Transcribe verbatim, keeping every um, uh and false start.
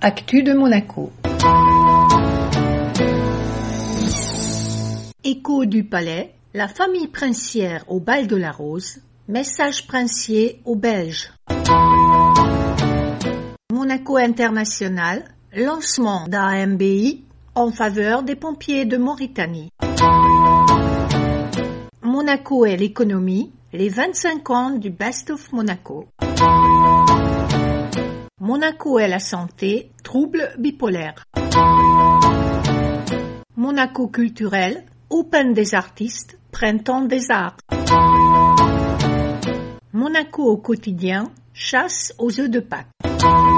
Actu de Monaco. Écho du palais, la famille princière au bal de la Rose, message princier aux Belges. Monaco International, lancement d'A M B I en faveur des pompiers de Mauritanie. Monaco et l'économie, les vingt-cinq ans du Best of Monaco. Monaco et la santé, troubles bipolaires. Monaco culturel, Open des artistes, printemps des arts. Monaco au quotidien, chasse aux œufs de Pâques.